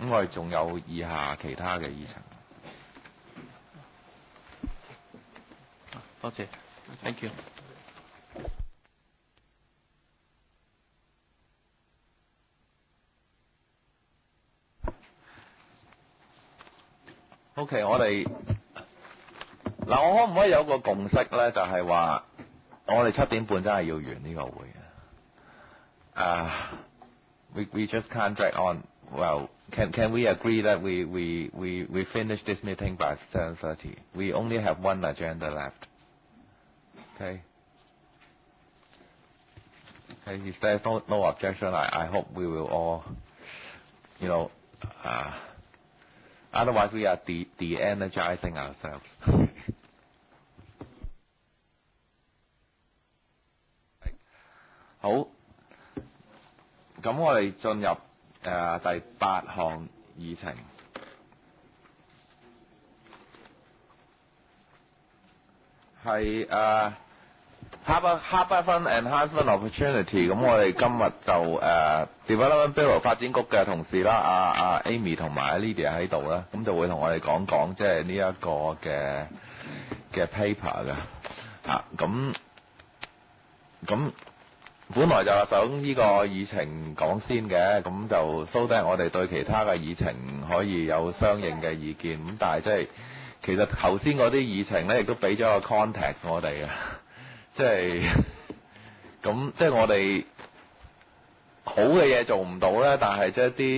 咁我哋仲有以下其他嘅議程。 多謝 ，thank you。 OK， 我哋嗱，我可唔可以有個共識咧？就係話，我哋7點半真係要完呢個會嘅。We just can't drag on. Well, can we agree that we finish this meeting by 7:30? We only have one agenda left. Okay. Okay. If there's no objection, I hope we will all, otherwise we are de-energizing ourselves. 好，咁我哋進入第8項議程，係Harbourfront Enhancement Opportunity。咁我哋今日就Development Bureau 發展局嘅同事啦，阿 Amy 同埋 Lydia 喺度啦，咁就會同我哋講講即係呢一個嘅 paper 嘅嚇，咁本來就係想呢個議程講先嘅，咁就 so that 我哋對其他嘅議程可以有相應嘅意見。咁但係即係其實頭先嗰啲議程咧，亦都俾咗個 context 我哋嘅，即係我哋好嘅嘢做唔到咧，但係即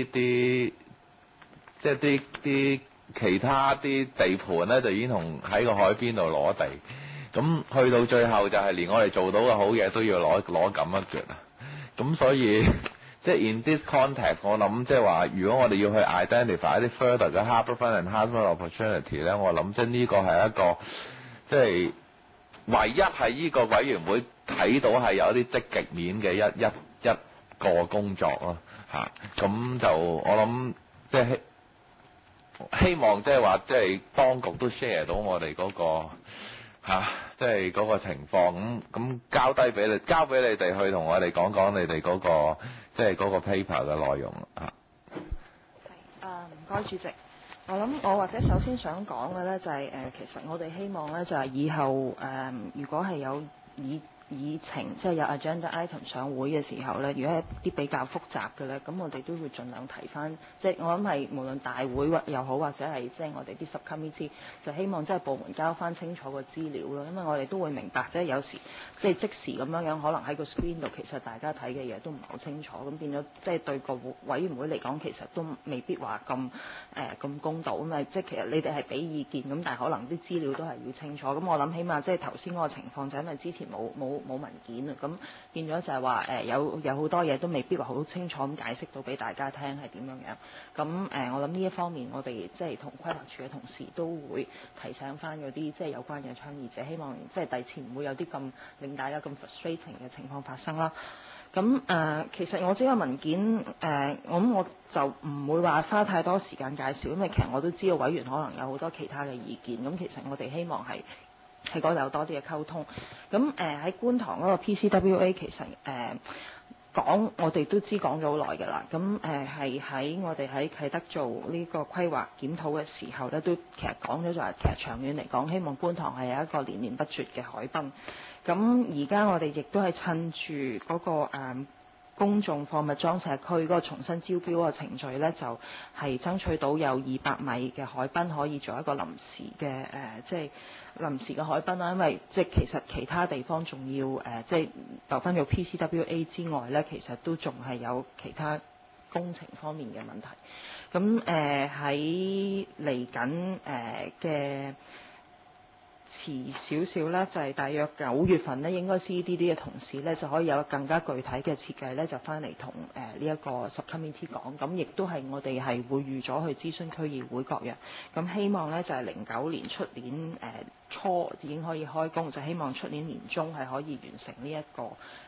係啲其他啲地盤咧就已經同喺個海邊度攞地。咁去到最後就係連我哋做到嘅好嘢都要攞咁一橛啊！咁所以即係 in this context， 我諗即係話，如果我哋要去 identify 一啲 further 嘅 harbourfront enhancement opportunity 咧，我諗即係呢個係一個即係唯一係呢個委員會睇到係有啲積極面嘅一個工作咯嚇。咁就我諗即係希望即係話即係當局都 share 到我哋嗰個。即係嗰個情況，咁交俾你哋去同我哋講講你哋嗰個即係嗰個 paper 嘅內容啊。 係唔該主席。我或者首先想講嘅咧就係其實我哋希望咧就係以後如果係有議程即係有 agenda item 上會嘅時候咧，如果係啲比較複雜嘅咧，咁我哋都會盡量提翻，即係我諗係無論大會又好，或者係即係我哋啲 subcommittee，就希望即係部門交翻清楚個資料咯，因為我哋都會明白即係有時即係即時咁樣可能喺個 screen 度，其實大家睇嘅嘢都唔係好清楚，咁變咗即係對個委員會嚟講，其實都未必話咁公道啊嘛，即係其實你哋係俾意見咁，但係可能啲資料都係要清楚，咁我諗起碼即係頭先嗰個情況就因為之前冇文件啊，咁變咗就係話有好多嘢都未必話好清楚咁解釋到俾大家聽係點樣樣。咁我諗呢一方面我哋即係同規劃署嘅同事都會提醒翻嗰啲即係有關嘅倡議者，希望即係第次唔會有啲咁令大家咁 frustrating 嘅情況發生啦。咁其實我呢個文件我就唔會話花太多時間介紹，因為其實我都知道委員可能有好多其他嘅意見，咁其實我哋希望係喺嗰度有多啲嘅溝通。咁喺觀塘嗰個 PCWA 其實我哋都知講咗好耐㗎啦。咁係喺我哋喺啟德做呢個規劃檢討嘅時候咧，都其實講咗就係其實長遠嚟講，希望觀塘係有一個連綿不絕嘅海濱。咁而家我哋亦都係趁住嗰個公眾貨物裝卸區嗰個重新招標嗰個程序咧，就係爭取到有200米嘅海濱可以做一個臨時嘅即係臨時嘅海濱啦。因為即係其實其他地方仲要即係留翻做 PCWA 之外咧，其實都仲係有其他工程方面嘅問題。咁喺嚟緊嘅遲少少咧，就係大約9月份咧，應該 CDD 嘅同事咧就可以有更加具體嘅設計咧，就翻嚟同呢一個 subcommittee 講。咁亦都係我哋係會預咗去諮詢區議會各樣。咁希望咧就係09年出年初已經可以開工，就希望出年年中係可以完成呢一個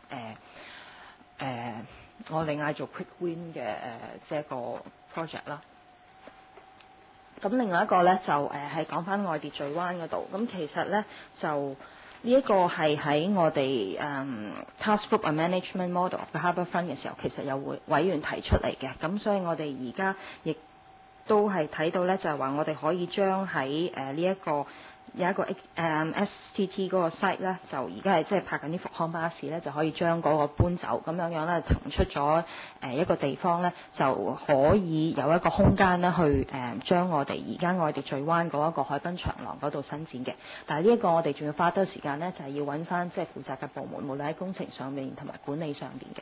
我哋嗌做 quick win 嘅即係一個 project 啦。咁另外一個咧就係講翻愛秩序灣嗰度。咁其實咧就呢一個係喺我哋task group and management model 嘅 harbourfront 嘅時候，其實有委員提出嚟嘅。咁所以我哋而家亦都係睇到咧，就係話我哋可以將喺呢一個有一個STT 嗰個 site 咧，就而家係即係拍緊啲復康巴士咧，就可以將嗰個搬走，咁樣樣咧騰出咗一個地方咧，就可以有一個空間咧去將我哋而家愛迪聚灣嗰一個海濱長廊嗰度伸展嘅。但係呢一個我哋仲要花多時間咧，就係要揾翻即係負責嘅部門，無論喺工程上面同埋管理上邊嘅。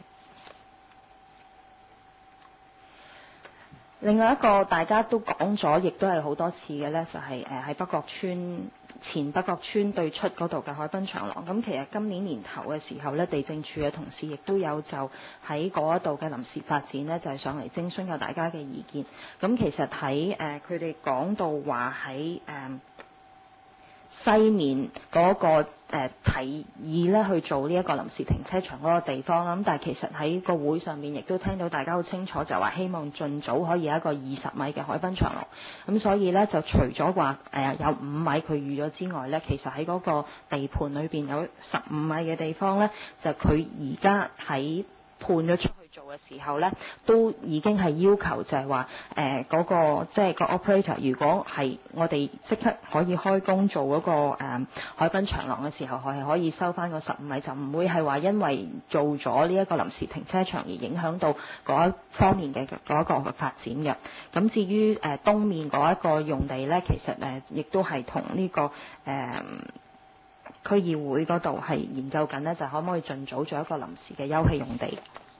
另外一個大家都講咗，亦都係好多次嘅呢，就係喺北角村前北角村對出嗰度嘅海濱長廊。咁其實今年年頭嘅時候呢，地政處嘅同事亦都有就喺嗰度嘅臨時發展呢，就係上嚟徵詢過大家嘅意見。咁其實喺佢哋講到話喺西面嗰個提議咧去做呢一個臨時停車場嗰個地方啦，咁但係其實喺個會上面亦都聽到大家好清楚，就話希望盡早可以有一個20米嘅海濱長廊，咁所以咧就除咗話有5米佢預咗之外咧，其實喺嗰個地盤裏邊有15米嘅地方咧，就佢而家喺判咗出去做嘅時候咧，都已經係要求就係話嗰個即係個 operator， 如果係我哋即刻可以開工做嗰個海濱長廊嘅時候，係可以收翻個15米，就唔會係話因為做咗呢一個臨時停車場而影響到嗰一方面嘅嗰一個發展嘅。咁至於東面嗰一個用地咧，其實亦都係同呢個區議會嗰度係研究緊咧，就可唔可以盡早做一個臨時嘅休憩用地。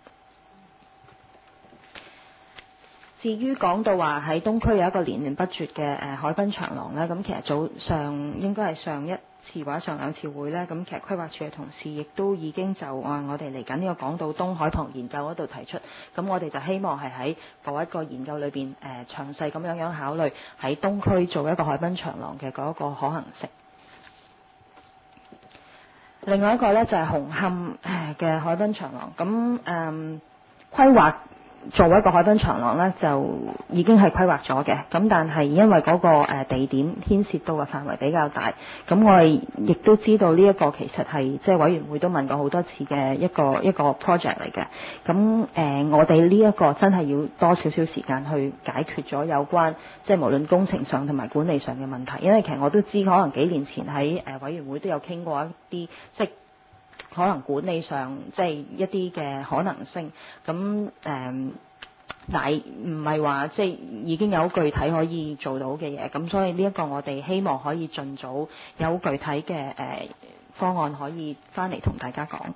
至於講到話喺東區有一個連綿不絕嘅海濱長廊咧，咁其實早上應該係上一次或者上2次會咧，咁其實規劃署嘅同事亦都已經就我哋嚟緊呢個港島東海旁研究嗰度提出，咁我哋就希望係喺嗰一個研究裏邊詳細咁樣考慮喺東區做一個海濱長廊嘅嗰一個可行性。另外一個咧就係紅磡嘅海濱長廊，咁規劃做一個海濱長廊咧，就已經係規劃咗嘅。咁但係因為嗰個地點牽涉到嘅範圍比較大，咁我哋亦都知道呢一個其實係即係委員會都問過好多次嘅一個 project 嚟嘅。咁我哋呢一個真係要多少少時間去解決咗有關即係無論工程上同埋管理上嘅問題。因為其實我都知可能幾年前喺委員會都有傾過一啲即可能管理上即係一啲嘅可能性，咁但係唔係話即係已經有具體可以做到嘅嘢，咁所以呢一個我哋希望可以盡早有具體嘅方案可以翻嚟同大家講。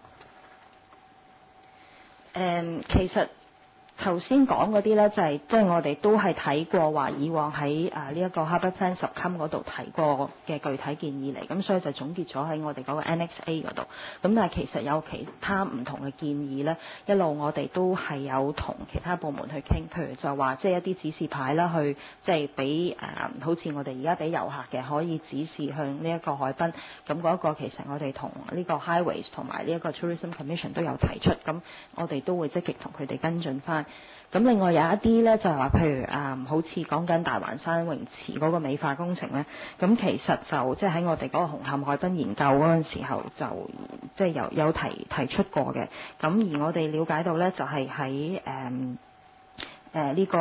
其實頭先講嗰啲咧，就係即係我哋都係睇過話，以往喺呢一個 Harbour Plan 10襟嗰度提過嘅具體建議嚟，咁所以就總結咗喺我哋嗰個 Annex A 嗰度。咁但係其實有其他唔同嘅建議咧，一路我哋都係有同其他部門去傾，譬如就話即係一啲指示牌啦，去即係俾好似我哋而家俾遊客嘅可以指示向呢一個海濱。咁嗰一個其實我哋同呢個 Highways 同埋呢一個 Tourism Commission 都有提出，咁我哋都會積極同佢哋跟進翻。咁另外有一啲咧就係話，譬如好似講緊大環山泳池嗰個美化工程咧，咁其實就即係喺我哋嗰個紅磡海濱研究嗰陣時候就即係有提出過嘅。咁而我哋了解到咧，就係喺呢個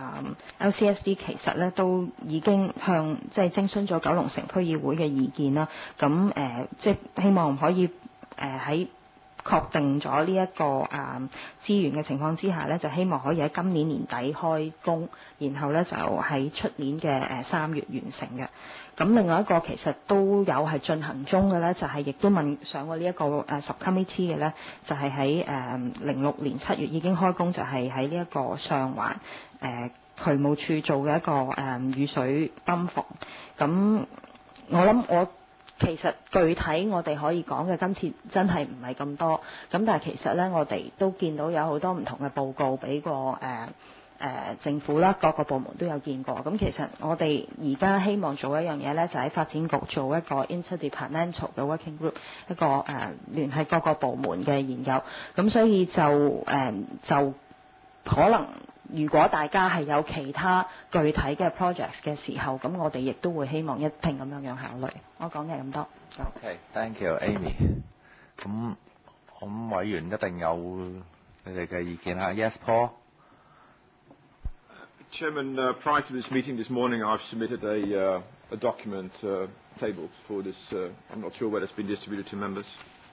LCSD 其實咧都已經向即係徵詢咗九龍城區議會嘅意見啦。咁即係希望可以喺確定咗呢一個資源嘅情況之下咧，就希望可以喺今年年底開工，然後咧就喺出年嘅3月完成嘅。咁另外一個其實都有係進行中嘅咧，就係亦都問上過呢一個subcommittee 嘅咧，就係喺06年7月已經開工，就係喺呢一個上環渠務處做嘅一個雨水泵房。咁我諗其實具體我哋可以講嘅今次真係唔係咁多，咁但係其實咧我哋都見到有好多唔同嘅報告俾過政府啦，各個部門都有見過。咁其實我哋而家希望做一樣嘢咧，就喺發展局做一個 interdepartmental 嘅 working group， 一個聯繫各個部門嘅研究。咁所以就可能如果大家係有其他具體嘅 projects 嘅時候，咁我哋亦都會希望一併咁樣考慮。我講嘅係咁多。 OK，thank you，Amy。咁委員一定有你哋嘅意見嚇。Yes，Paul。 Chairman, prior to this meeting this morning, I've submitted a document tabled for this. I'm not sure whether it's been distributed to members.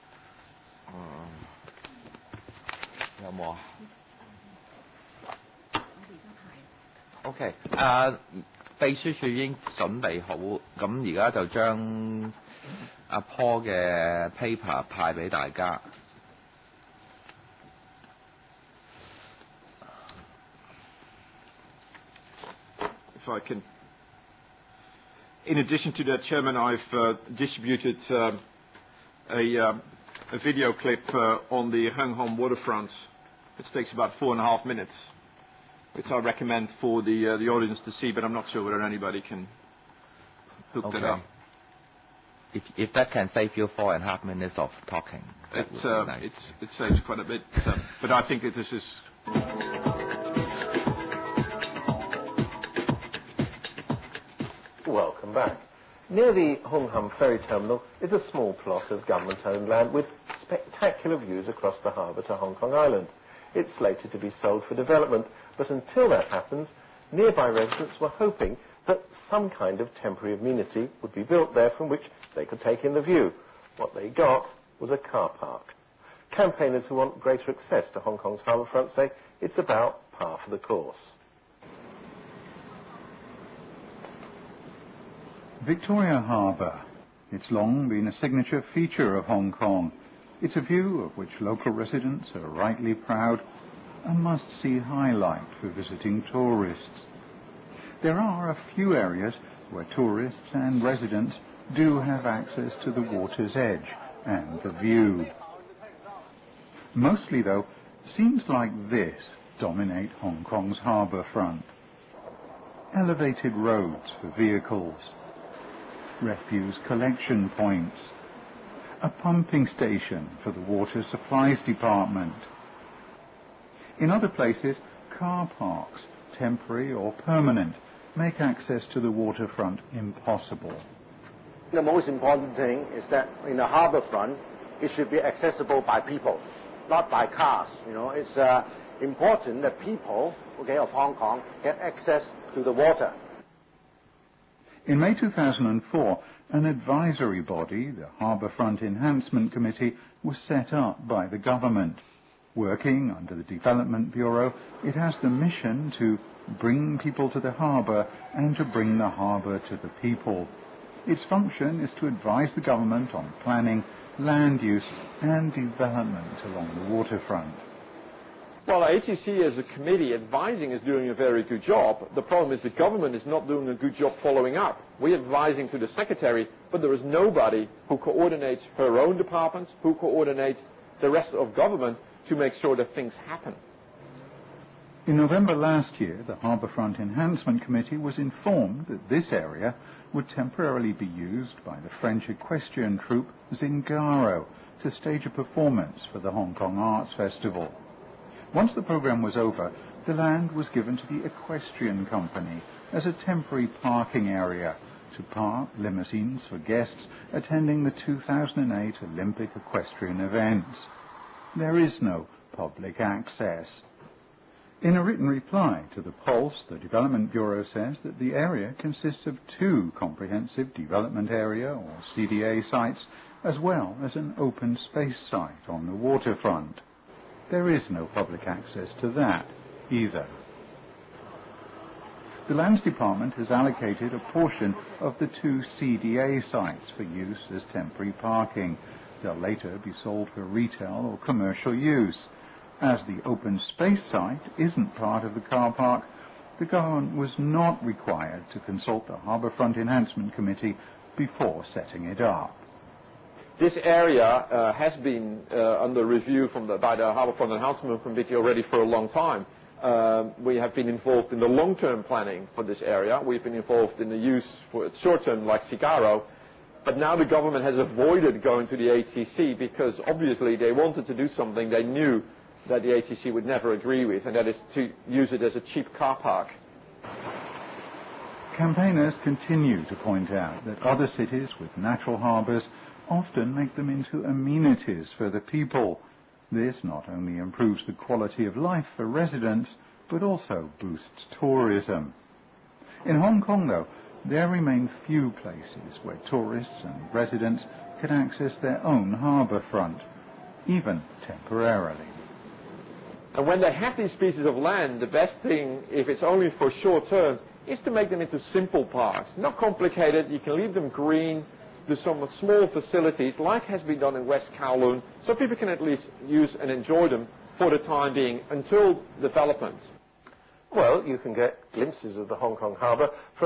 有冇啊？OK， 秘書處已經準備好，咁而家就將阿 Paul 嘅 paper 派俾大家。 If I can. In addition to that, Chairman, I've distributed a video clip on the Hung Hom waterfront. It takes about 4.5 minutes, which I recommend for the audience to see, but I'm not sure whether anybody can hook that up. If that can save you 4.5 minutes of talking, that would be nice. It saves quite a bit, but I think this is. Welcome back. Near the Hung Hom ferry terminal is a small plot of government-owned land with spectacular views across the harbour to Hong Kong Island. It's slated to be sold for development, but until that happens, nearby residents were hoping that some kind of temporary amenity would be built there from which they could take in the view. What they got was a car park. Campaigners who want greater access to Hong Kong's harbourfront say it's about par for the course. Victoria Harbour. It's long been a signature feature of Hong Kong. It's a view of which local residents are rightly proud, a must-see highlight for visiting tourists. There are a few areas where tourists and residents do have access to the water's edge and the view. Mostly, though, scenes like this dominate Hong Kong's harbour front. Elevated roads for vehicles, refuse collection points, a pumping station for the water supplies department. In other places, car parks, temporary or permanent, make access to the waterfront impossible. The most important thing is that in the harbour front, it should be accessible by people, not by cars. You know, it's important that people, of Hong Kong get access to the water. In May 2004, an advisory body, the Harbourfront Enhancement Committee, was set up by the government. Working under the Development Bureau, it has the mission to bring people to the harbour and to bring the harbour to the people. Its function is to advise the government on planning, land use and development along the waterfront. Well, HCC as a committee advising is doing a very good job. The problem is the government is not doing a good job following up. We're advising to the secretary, but there is nobody who coordinates her own departments, who coordinates the rest of government to make sure that things happen. In November last year, the Harbourfront Enhancement Committee was informed that this area would temporarily be used by the French equestrian troupe Zingaro to stage a performance for the Hong Kong Arts Festival. Once the programme was over, the land was given to the equestrian company as a temporary parking area to park limousines for guests attending the 2008 Olympic equestrian events. There is no public access. In a written reply to the Pulse, the Development Bureau says that the area consists of 2 comprehensive development area or CDA sites as well as an open space site on the waterfront. There is no public access to that either. The Lands Department has allocated a portion of the 2 CDA sites for use as temporary parking. They'll later be sold for retail or commercial use. As the open space site isn't part of the car park, the government was not required to consult the Harbourfront Enhancement Committee before setting it up. This area has been under review by the Harbourfront Enhancement Committee already for a long time. We have been involved in the long-term planning for this area. We've been involved in the use for short-term like Cigaro. But now the government has avoided going to the HCC because obviously they wanted to do something they knew that the HCC would never agree with, and that is to use it as a cheap car park. Campaigners continue to point out that other cities with natural harbours often make them into amenities for the people. This not only improves the quality of life for residents, but also boosts tourism. In Hong Kong, though, there remain few places where tourists and residents can access their own harbour front, even temporarily. And when they have these pieces of land, the best thing, if it's only for short term, is to make them into simple parks. Not complicated, you can leave them green, do some small facilities like has been done in West Kowloon, so people can at least use and enjoy them for the time being until development. Well, you can get glimpses of the Hong Kong harbour from...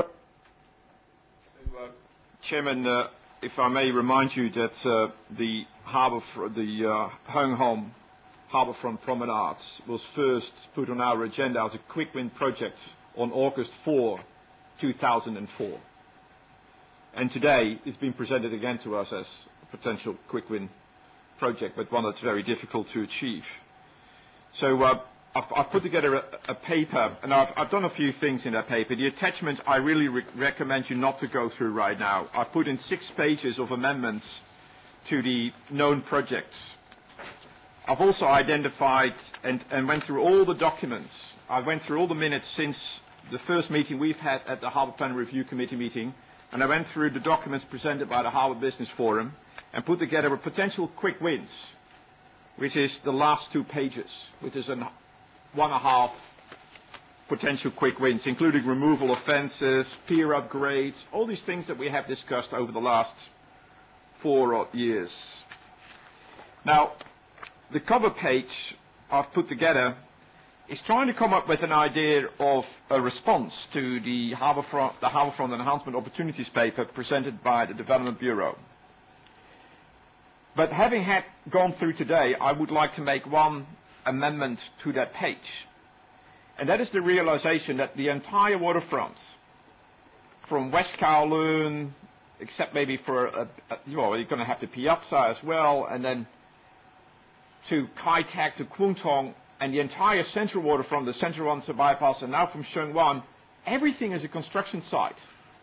Chairman, if I may remind you that the Hong Kong Harbourfront Promenades was first put on our agenda as a quick win project on August 4, 2004. And today it's been presented again to us as a potential quick win project, but one that's very difficult to achieve. So I've put together a paper, and I've done a few things in that paper. The attachments I really recommend you not to go through right now. I've put in 6 pages of amendments to the known projects. I've also identified and went through all the documents. I went through all the minutes since the first meeting we've had at the Harbour Plan Review Committee meeting, and I went through the documents presented by the Harbour Business Forum and put together a potential quick wins, which is the last 2 pages, which is 1.5 potential quick wins, including removal of fences, pier upgrades, all these things that we have discussed over the last 4 odd years. Now, the cover page I've put together is trying to come up with an idea of a response to the Harbourfront Enhancement Opportunities paper presented by the Development Bureau. But having gone through today, I would like to make one amendment to that page. And that is the realization that the entire waterfront, from West Kowloon, except maybe for, you're going to have the Piazza as well, and then to Kai Tak to Kwun Tong, and the entire central waterfront, the Central Wan bypass, and now from Sheung Wan, everything is a construction site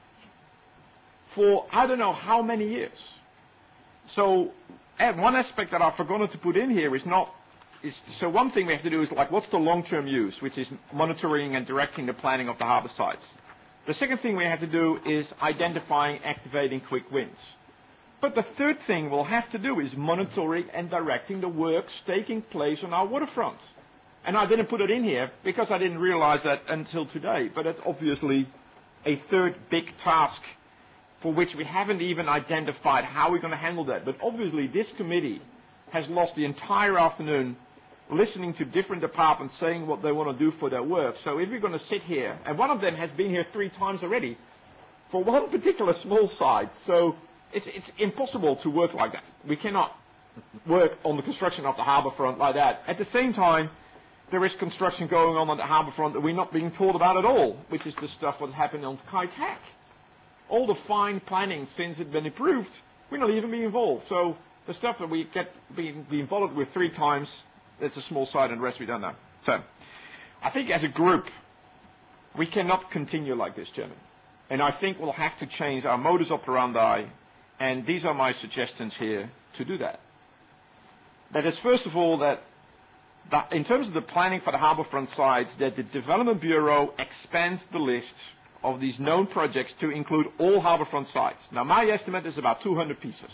for I don't know how many years. So one aspect that I've forgotten to put in here so one thing we have to do is like, what's the long-term use, which is monitoring and directing the planning of the harbour sites. The second thing we have to do is identifying, activating quick wins. But the third thing we'll have to do is monitoring and directing the works taking place on our waterfront. And I didn't put it in here because I didn't realize that until today. But it's obviously a third big task for which we haven't even identified how we're going to handle that. But obviously this committee has lost the entire afternoon listening to different departments saying what they want to do for their work. So if we're going to sit here, and one of them has been here 3 times already for one particular small site, so it's impossible to work like that. We cannot work on the construction of the harbour front like that. At the same time, there is construction going on the harbour front that we're not being told about at all, which is the stuff what happened on Kai Tak. All the fine planning since it's been approved, we're not even being involved. So the stuff that we get being involved with 3 times, it's a small site and the rest we don't know. So I think as a group, we cannot continue like this, Chairman. And I think we'll have to change our modus operandi, and these are my suggestions here to do that. That is, first of all, that in terms of the planning for the harbourfront sites, that the Development Bureau expands the list of these known projects to include all harbourfront sites. Now, my estimate is about 200 pieces.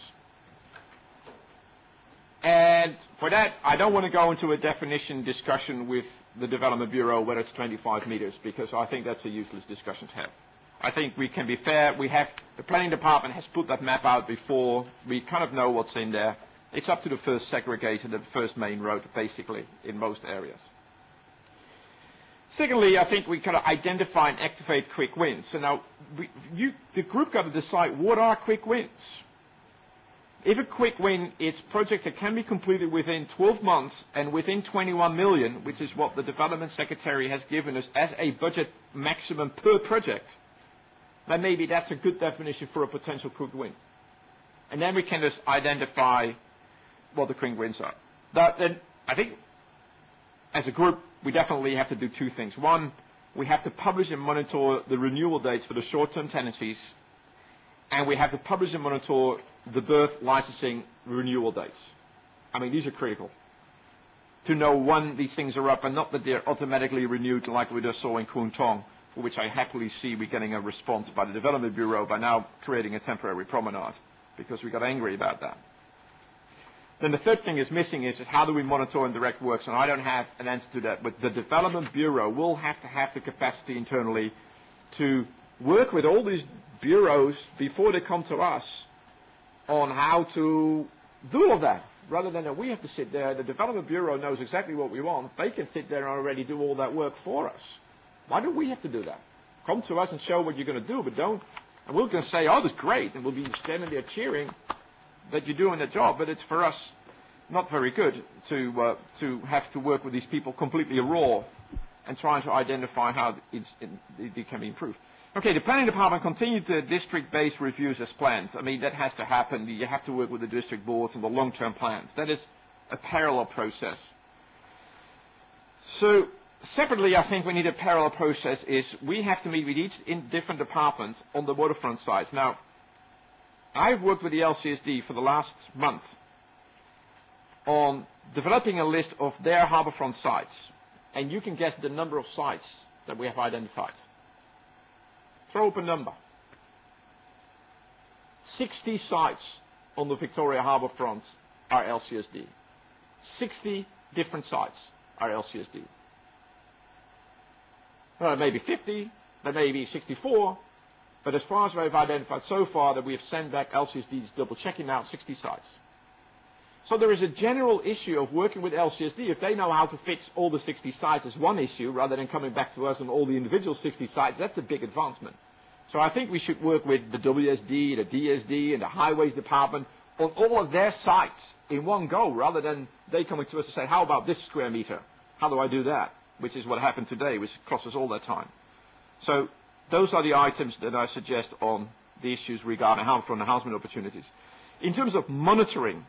And for that, I don't want to go into a definition discussion with the Development Bureau whether it's 25 meters, because I think that's a useless discussion to have. I think we can be fair. The planning department has put that map out before. We kind of know what's in there. It's up to the first segregator, the first main road, basically, in most areas. Secondly, I think we kind of identify and activate quick wins. So now, the group got to decide what are quick wins. If a quick win is a project that can be completed within 12 months and within 21 million, which is what the Development Secretary has given us as a budget maximum per project, then maybe that's a good definition for a potential quick win. And then we can just identify what the quick wins are. Then I think as a group, we definitely have to do 2 things. One, we have to publish and monitor the renewal dates for the short-term tenancies, and we have to publish and monitor the berth licensing renewal dates. I mean, these are critical. to know when these things are up and not that they're automatically renewed like we just saw in Kwun Tong, for which I happily see we're getting a response by the Development Bureau by now creating a temporary promenade, because we got angry about that. Then the third thing is missing is how do we monitor and direct works, and I don't have an answer to that, but the Development Bureau will have to have the capacity internally to work with all these bureaus before they come to us on how to do all of that, rather than that we have to sit there. The Development Bureau knows exactly what we want. They can sit there and already do all that work for us. Why do we have to do that? Come to us and show what you're going to do, but don't. And we're going to say, oh, that's great, and we'll be standing there cheering that you're doing the job, but it's for us not very good to have to work with these people completely raw and trying to identify how it can be improved. Okay, the planning department continued the district-based reviews as planned. I mean, that has to happen. You have to work with the district boards and the long-term plans. That is a parallel process. So separately, I think we need a parallel process is we have to meet with each different department on the waterfront sites. Now, I've worked with the LCSD for the last month on developing a list of their harbourfront sites. And you can guess the number of sites that we have identified. Throw up a number. 60 sites on the Victoria Harbour front are LCSD. 60 different sites are LCSD. Maybe 50, there may be 64, but as far as we've identified so far that we have sent back LCSDs double checking now 60 sites. So there is a general issue of working with LCSD. If they know how to fix all the 60 sites as one issue rather than coming back to us on all the individual 60 sites, that's a big advancement. So I think we should work with the WSD, the DSD, and the Highways Department on all of their sites in one go rather than they coming to us and say, how about this square meter? How do I do that? Which is what happened today, which cost us all that time. So those are the items that I suggest on the issues regarding harmful enhancement opportunities. In terms of monitoring,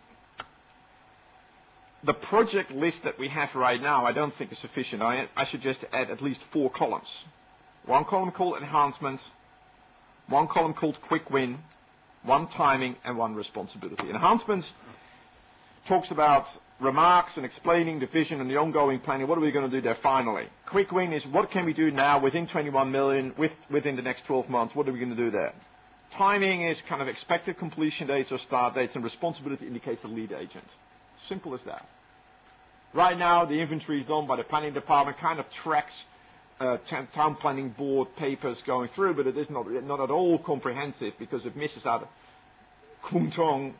the project list that we have right now I don't think is sufficient. I suggest to add at least 4 columns. One column called enhancements, one column called quick win, one timing, and one responsibility. Enhancements talks about remarks and explaining the vision and the ongoing planning. What are we going to do there finally? Quick win is what can we do now within 21 million, within the next 12 months? What are we going to do there? Timing is kind of expected completion dates or start dates, and responsibility indicates the lead agent. Simple as that. Right now, the inventory is done by the planning department, kind of tracks town planning board papers going through, but it is not at all comprehensive because it misses out Kwun Tong,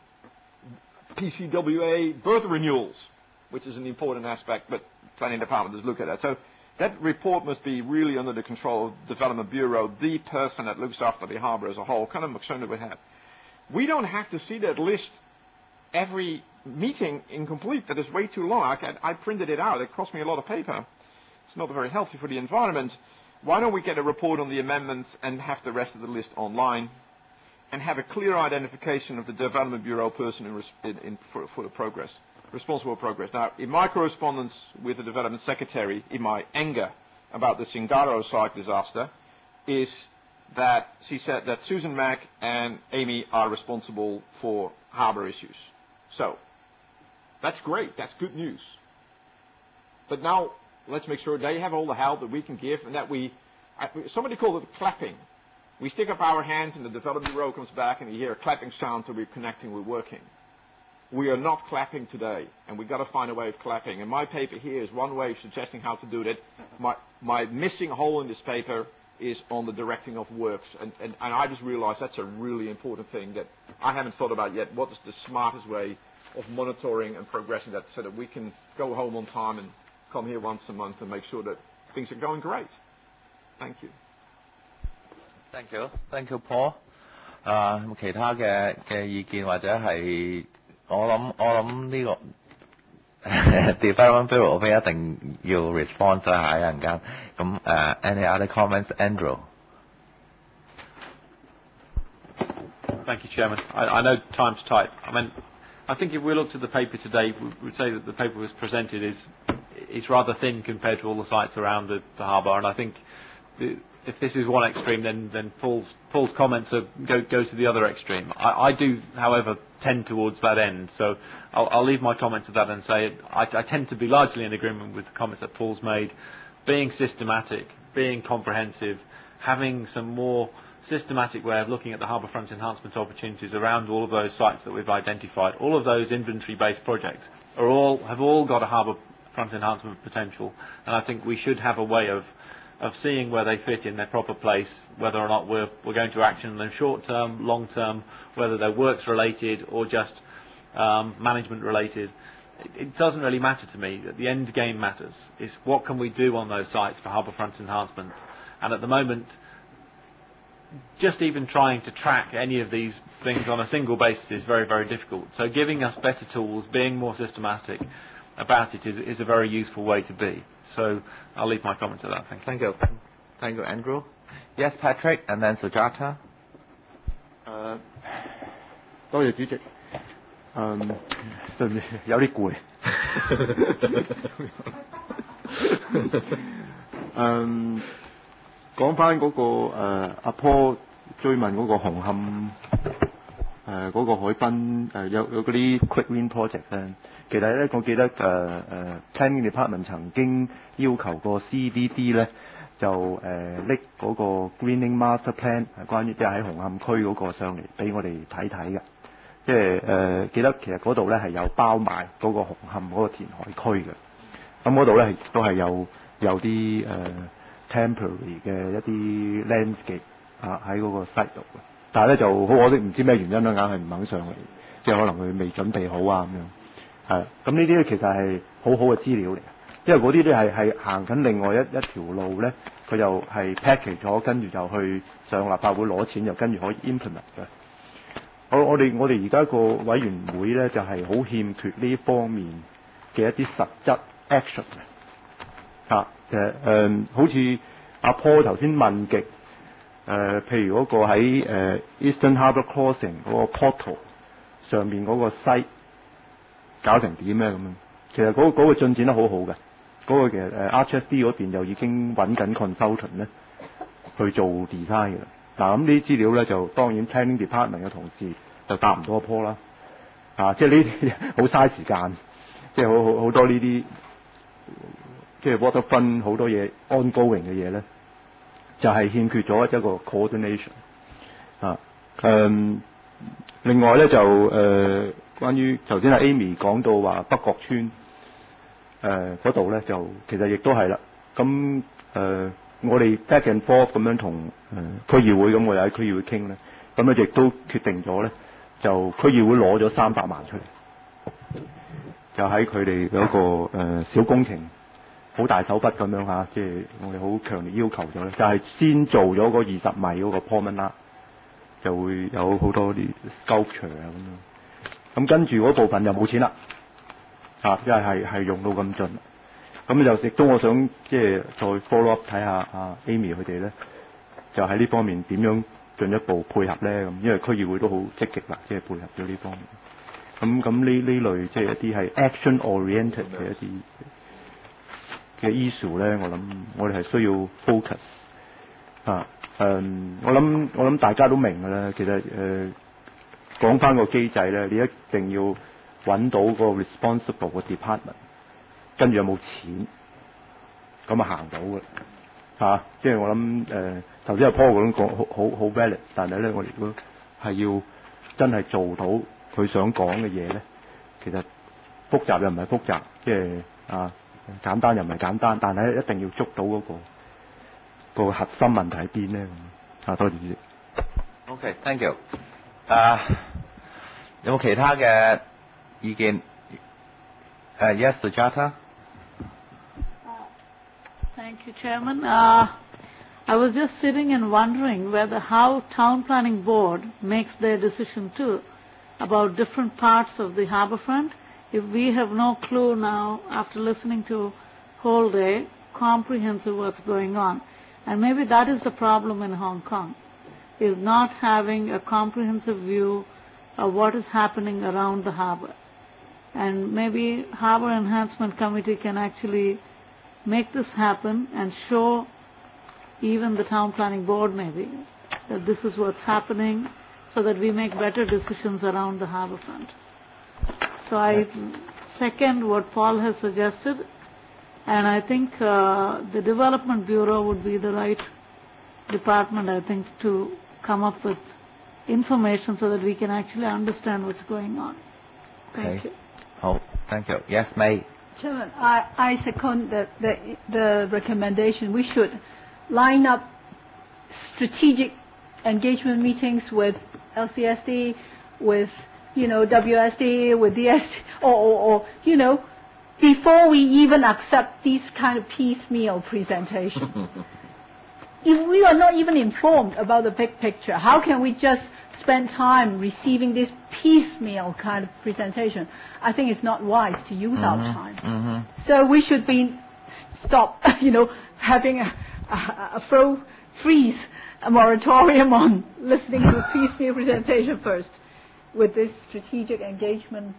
PCWA, birth renewals, which is an important aspect, but planning department does look at that. So that report must be really under the control of the Development Bureau, the person that looks after the harbour as a whole, kind of concern that we have. We don't have to see that list every meeting incomplete. That is way too long. I printed it out. It cost me a lot of paper. It's not very healthy for the environment. Why don't we get a report on the amendments and have the rest of the list online and have a clear identification of the Development Bureau person for the progress, responsible progress. Now, in my correspondence with the Development Secretary, in my anger about the Singaro site disaster, is that she said that Susan Mack and Amy are responsible for harbour issues. So, that's great. That's good news. But now, let's make sure they have all the help that we can give and that somebody called it clapping. We stick up our hands and the Development Bureau comes back and you hear a clapping sound, so we're connecting, we're working. We are not clapping today, and we've got to find a way of clapping. And my paper here is one way of suggesting how to do that. My missing hole in this paper is on the directing of works. And I just realized that's a really important thing that I haven't thought about yet. What is the smartest way of monitoring and progressing that so that we can go home on time and come here once a month and make sure that things are going great. Thank you. Thank you, Paul. 其他嘅意見或者係我諗呢個 Development Bureau 一定要 response 啦，一陣間。咁any other comments, Andrew? Thank you, Chairman. I know time's tight. I think if we looked at the paper today, we would say that the paper was presented is rather thin compared to all the sites around the harbour, and I think if this is one extreme, then Paul's comments go to the other extreme. I do, however, tend towards that end. So I'll leave my comments at that and say I tend to be largely in agreement with the comments that Paul's made. Being systematic, being comprehensive, having some more systematic way of looking at the harbourfront enhancement opportunities around all of those sites that we've identified. All of those inventory-based projects have all got a harbourfront enhancement potential, and I think we should have a way of seeing where they fit in their proper place, whether or not we're going to action them short term, long term, whether they're works related or just management related. It doesn't really matter to me. The end game matters. Is what can we do on those sites for harbourfront enhancement? And at the moment, just even trying to track any of these things on a single basis is very, very difficult. So giving us better tools, being more systematic about it is a very useful way to be. So I'll leave my comments at that. Thank you. Thank you, Andrew. Yes, Patrick, and then Sujata. 多謝主席。對唔住，有啲攰。講翻嗰個阿坡追問嗰個紅磡嗰個海濱有嗰啲 quick win project 咧，其實咧我記得planning department 曾經要求個 CDD 咧就拎嗰個 greening master plan 關於即係喺紅磡區嗰個上嚟俾我哋睇睇嘅，即係記得其實嗰度咧係有包埋嗰個紅磡嗰個填海區嘅，咁嗰度咧亦都係有啲temporary 嘅一啲 landscape 喺嗰個 site 度嘅，但係咧就好可惜，唔知咩原因啦，硬係唔肯上嚟，即係可能佢未準備好啊咁樣，係咁呢啲咧其實係好好嘅資料嚟嘅，因為嗰啲咧係行緊另外一條路咧，佢就係 package 咗，跟住就去上立法會攞錢，又跟住可以 implement 嘅。我哋而家個委員會咧就係好欠缺呢方面嘅一啲實質 action 嘅。其實好似阿 Paul 頭先問極譬如嗰個喺Eastern Harbour Crossing 嗰個 portal 上面嗰個 site 搞成點咧咁樣，其實嗰個進展得好好嘅，嗰個其實RHSD 嗰邊就已經揾緊 consultant 咧去做 design 嘅啦。嗱咁呢啲資料咧就當然 planning department 嘅同事就答唔到阿 Paul 啦，即係呢啲好嘥時間，即係好多呢啲。即係 waterfront 好多嘢 ongoing 嘅嘢咧，就係欠缺咗一個 coordination 另外咧就關於頭先阿 Amy 講到話北角村嗰度咧，就其實亦都係啦。咁我哋 back and forth 咁樣同區議會，咁我哋喺區議會傾咧，咁咧亦都決定咗咧，就區議會攞咗300萬出嚟，就喺佢哋嗰個小工程。好大手筆咁樣嚇，即係我哋好強烈要求咗咧，就係先做咗個20米嗰個 promenade，就會有好多啲 sculpture 咁樣。咁跟住嗰部分就冇錢啦，因為係用到咁盡。咁就亦都我想即係再 follow up 睇下阿 Amy 佢哋咧，就喺呢方面點樣進一步配合咧咁，因為區議會都好積極啦，即係配合咗呢方面。咁呢類即係一啲係 action oriented 嘅一啲嘅 issue 咧，我諗我哋係需要 focus 我諗大家都明㗎啦。其實講翻個機制咧，你一定要揾到個 responsible 嘅 department， 跟住有冇錢，咁啊行到嘅即係我諗頭先阿 Paul 咁講好 valid， 但係咧我哋如果係要真係做到佢想講嘅嘢咧，其實複雜又唔係複雜，即係簡單又唔係簡單，但係一定要捉到嗰個核心問題喺邊咧咁。多謝主席。 OK，thank you。有冇其他嘅意見？Yes, Sujata. Thank you, Chairman. I was just sitting and wondering whether how Town Planning Board makes their decision too about different parts of the harbourfront. If we have no clue now, after listening to whole day, comprehensive what's going on. And maybe that is the problem in Hong Kong, is not having a comprehensive view of what is happening around the harbour. And maybe Harbour Enhancement Committee can actually make this happen and show even the town planning board maybe, that this is what's happening so that we make better decisions around the harbourfront. So I second what Paul has suggested, and I think the Development Bureau would be the right department, I think, to come up with information so that we can actually understand what's going on. Thank you. Oh, thank you. Yes, May. Chairman, I second the recommendation. We should line up strategic engagement meetings with LCSD, with WSD, with DSD, or before we even accept these kind of piecemeal presentations. If we are not even informed about the big picture, how can we just spend time receiving this piecemeal kind of presentation? I think it's not wise to use our time. So we should stop, having a freeze, a moratorium on listening to a piecemeal presentation first, with this strategic engagement,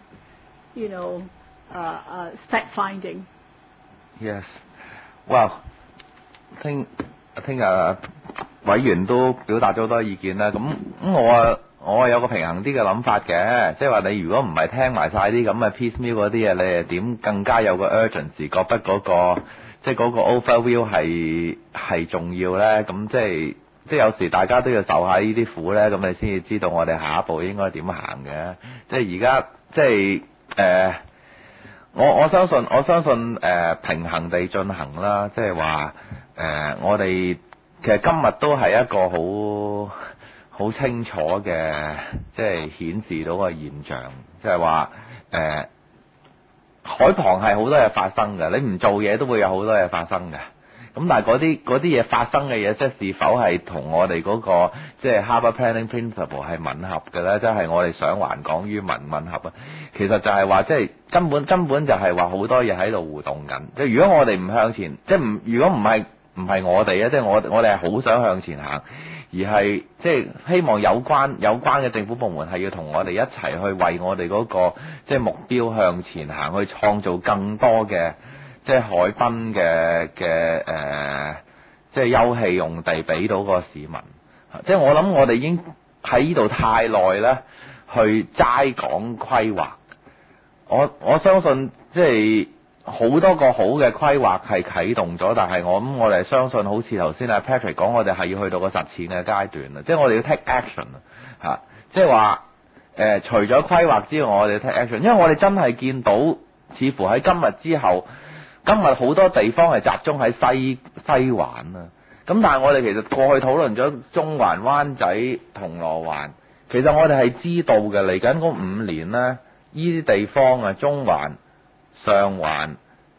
spec finding. Yes. Well, I think 委員都表達咗好多意見啦。咁我有個平衡啲嘅諗法嘅，即係話你如果唔係聽埋晒啲咁嘅 piecemeal 嗰啲嘢，你係點更加有個 urgency 覺得嗰個即係嗰個 overview 係重要咧？咁即係有時大家都要受下呢啲苦咧，咁你先至知道我哋下一步應該點行嘅。即係而家即係我相信平衡地進行啦，即係話我哋其實今日都係一個好清楚嘅，即係顯示到個現象，即係話海旁係好多嘢發生嘅，你唔做嘢都會有好多嘢發生嘅。咁但係嗰啲嘢發生嘅嘢，即係是否係同我哋嗰個即係 Harbour Planning Principle 係吻合嘅咧？即係我哋想還港於民吻合啊？其實就係話即係根本就係話好多嘢喺度互動緊。即係如果我哋唔向前，即係如果唔係我哋啊，即係我哋係好想向前行，而係即係希望有關嘅政府部門係要同我哋一齊去為我哋嗰個即係目標向前行，去創造更多嘅即係海濱嘅即係休憩用地俾到個市民。即係我諗我哋已經喺呢度太耐咧，去齋講規劃。我相信即係好多個好嘅規劃係啟動咗，但係我哋相信好似頭先阿 Patrick 講，我哋係要去到個實踐嘅階段啦，即係我哋要 take action 嚇，即係話除咗規劃之外，我哋要 take action， 因為我哋真係見到似乎喺今日之後，今日好多地方係集中喺西環啊，咁但係我哋其實過去討論咗中環、灣仔、銅鑼灣，其實我哋係知道嘅，嚟緊嗰5年咧，呢啲地方啊，中環、上環、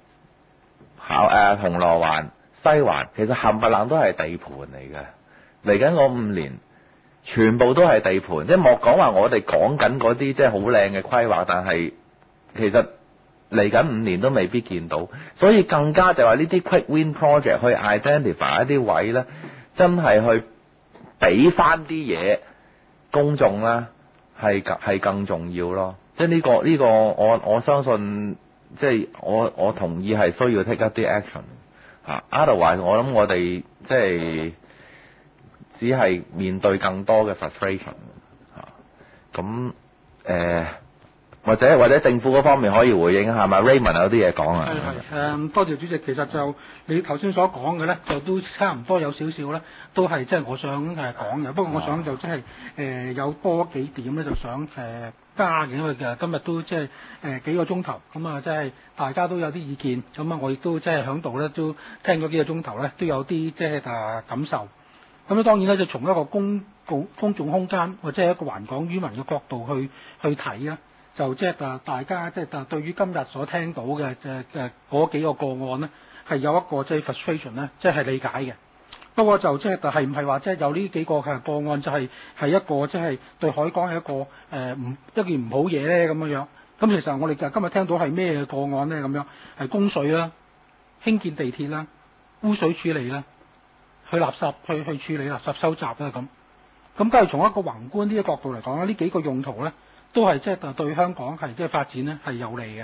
銅鑼灣、西環，其實冚唪唥都係地盤嚟嘅。嚟緊嗰5年，全部都係地盤，即係莫講話我哋講緊嗰啲即係好靚嘅規劃，但係其實嚟緊5年都未必見到。所以更加就話呢啲 quick win project 去 identify 一啲位咧，真係去俾翻啲嘢公眾啦，係更重要咯。即係呢個我相信。即係我同意係需要 take 一啲 action 嚇，otherwise 我諗我哋即係只係面對更多嘅 frustration 嚇，咁或者政府嗰方面可以回應下嘛 ？Raymond 有啲嘢講啊。 係多謝主席。其實就你頭先所講嘅咧，就都差唔多有少少咧，都係即係我想講嘅。不過我想就即係有多幾點咧，就想加嘅，因為今日都即係幾個鐘頭，咁啊即係大家都有啲意見，咁啊我亦都即係喺度咧都聽咗幾個鐘頭咧，都有啲即係感受。咁當然咧就從一個公眾空間或者係一個還港於民嘅角度去睇啊，就即係大家即係對於今日所聽到嘅嗰幾個個案咧，係有一個即係 frustration 咧，即係理解嘅。不過就即係係唔係話即係有呢幾個嘅個案就係一個即係對海港係一個一件唔好嘢咧咁樣。咁其實我哋今日聽到係咩個案咧咁樣？係供水啦、興建地鐵啦、污水處理啦、去垃圾去處理垃圾收集啦咁。咁梗係從一個宏觀呢個角度嚟講呢幾個用途咧都係即係對香港係即係發展咧係有利嘅。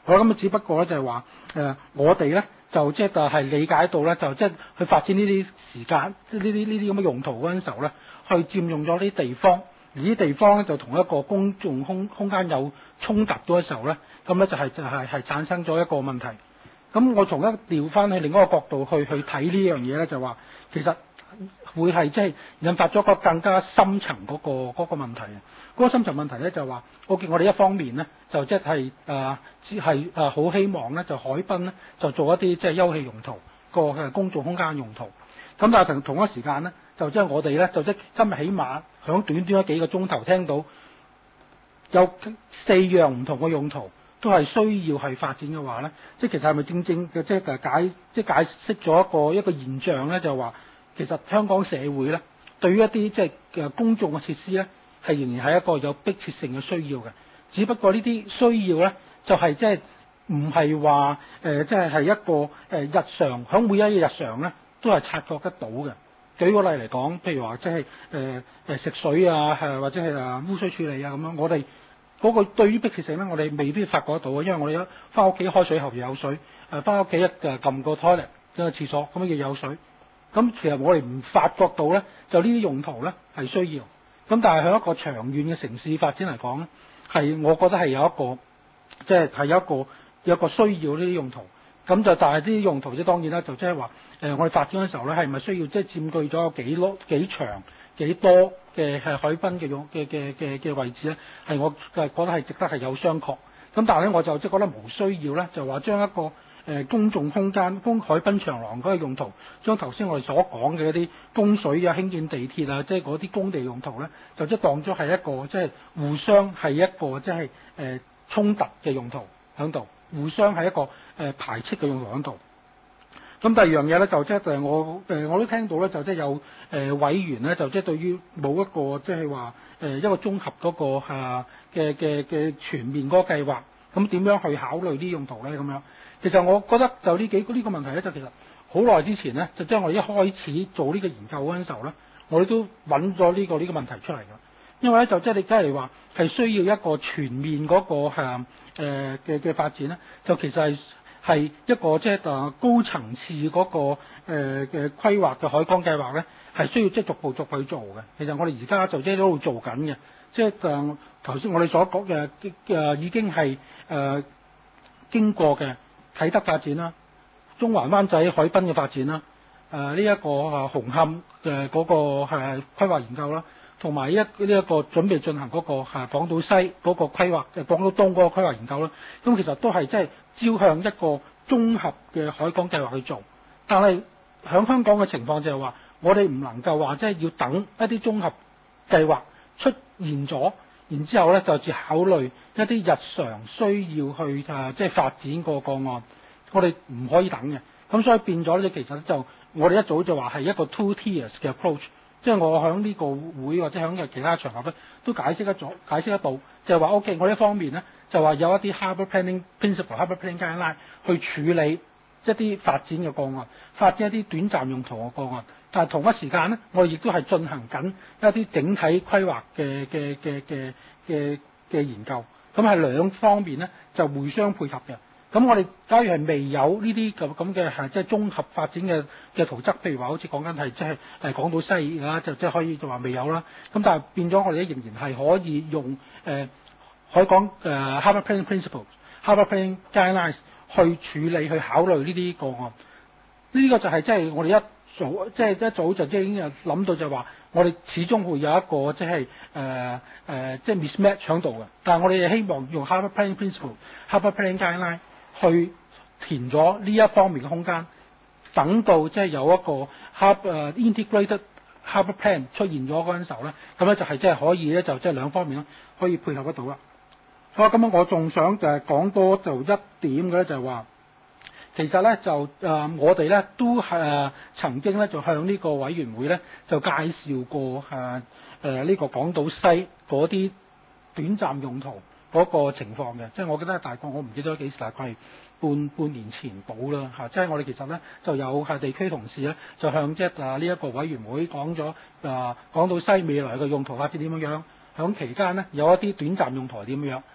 我諗只不過咧就係話我哋咧就即係理解到咧就即係去發展呢啲時間，即係呢啲咁嘅用途嗰陣時候咧，去佔用咗呢啲地方，而啲地方咧就同一個公眾空間有衝突咗嘅時候咧，咁咧就係產生咗一個問題。咁我從一調翻去另一個角度去睇呢樣嘢咧，就話其實會係即係引發咗一個更加深層嗰個問題啊！嗰個深層問題咧就話，我哋一方面咧就即係好希望咧就海濱咧就做一啲即係休憩用途個公眾空間用途。咁但係同一時間咧就即係我哋咧就即係今日起碼響短短幾個鐘頭聽到有4樣唔同嘅用途都係需要係發展嘅話咧，即係其實係咪正嘅即係解釋咗一個現象咧，就話其實香港社會咧對於一啲即係公眾嘅設施咧係仍然係一個有迫切性嘅需要嘅，只不過呢啲需要咧就係即係唔係話即係一個日常響每一日常咧都係察覺得到嘅。舉個例嚟講，譬如話即係食水啊，或者係污水處理啊咁樣，我哋嗰個對於迫切性咧，我哋未必發覺得到嘅，因為我哋一翻屋企開水喉就有水，翻屋企一撳個 toilet 個廁所咁樣有水，咁其實我哋唔發覺到咧，就呢啲用途咧係需要。咁但係喺一個長遠嘅城市發展嚟講咧，係我覺得係有一個即係係有一個需要呢啲用途。咁就但係呢啲用途即係當然啦，就即係話我哋發展嘅時候咧，係咪需要即係佔據咗幾長幾多嘅海濱嘅位置咧？係我覺得係值得係有商榷。咁但係咧，我就即係覺得無需要咧，就話將一個公眾空間、海濱長廊嗰個用途，將頭先我哋所講嘅一啲供水啊、興建地鐵啊，即係嗰啲公地用途咧，就即係當咗係一個即係互相係一個即係衝突嘅用途喺度，互相係一個排斥嘅用途喺度。咁第二樣嘢咧，就即係我都聽到咧，就即係有委員咧，就即係對於冇一個即係話一個綜合嗰個嘅全面嗰個計劃，咁點樣去考慮呢啲用途咧？咁樣其實我覺得就呢個問題咧，就其實好耐之前咧，就即係我哋一開始做呢個研究嗰陣時候咧，我哋都揾咗呢個問題出嚟㗎。因為咧就即係你真係話係需要一個全面嗰個嘅發展咧，就其實係一個即係高層次嗰個嘅規劃嘅海港計劃咧，係需要即係逐步去做嘅。其實我哋而家就即係喺度做緊嘅，即係頭先我哋所講嘅已經係經過嘅啟德發展啦、中環灣仔海濱嘅發展啦、呢一個紅磡嘅嗰個規劃研究啦。同埋呢一個準備進行嗰個港島西嗰個規劃，港島東嗰個規劃研究啦。咁其實都係即係朝向一個綜合嘅海港計劃去做。但係喺香港嘅情況就係話，我哋唔能夠話即係要等一啲綜合計劃出現咗，然之後咧就至考慮一啲日常需要去即係發展個案。我哋唔可以等嘅。咁所以變咗咧，其實就我哋一早就話係一個 two tiers 嘅 approach。即係我喺呢個會或者喺其他場合咧，都解釋得到，就係話 OK，我呢一方面咧就話有一啲 harbour planning principle、harbour planning guideline 去處理一啲發展嘅個案，發展一啲短暫用途嘅個案。但係同一時間咧，我哋亦都係進行緊一啲整體規劃嘅研究。咁係兩方面咧就互相配合嘅。咁我哋假如係未有呢啲咁嘅即係綜合發展嘅圖則，譬如話好似講緊係即係港島西啊，就即係可以就話未有啦。咁但係變咗我哋仍然係可以用海港Harbour Planning Principles、Harbour Planning Guidelines 去處理去考慮呢啲個案。呢個就係即係我哋一早就即係已經諗到就話，我哋始終會有一個即係即係 mismatch 喺度嘅。但係我哋希望用 Harbour Planning Principles、Harbour Planning Guidelines去填咗呢一方面嘅空間，等到即係有一個integrated harbour plan 出現咗嗰陣時候咧，咁咧就係即係可以咧就即係兩方面咧可以配合得到啦。好啦，咁我仲想講多就一點嘅咧，就係話其實咧就我哋咧都曾經咧就向呢個委員會咧就介紹過呢個港島西嗰啲短暫用途嗰個情況嘅，即係我記得大概我唔記得幾時，大概係半年前到啦嚇。即係我哋其實咧就有地區同事咧就向即係呢一個委員會講咗港島西未來嘅用途發展點樣樣，響期間咧有一啲短暫用途係點樣。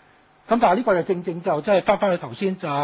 咁但係呢個就正正就即係翻去頭先就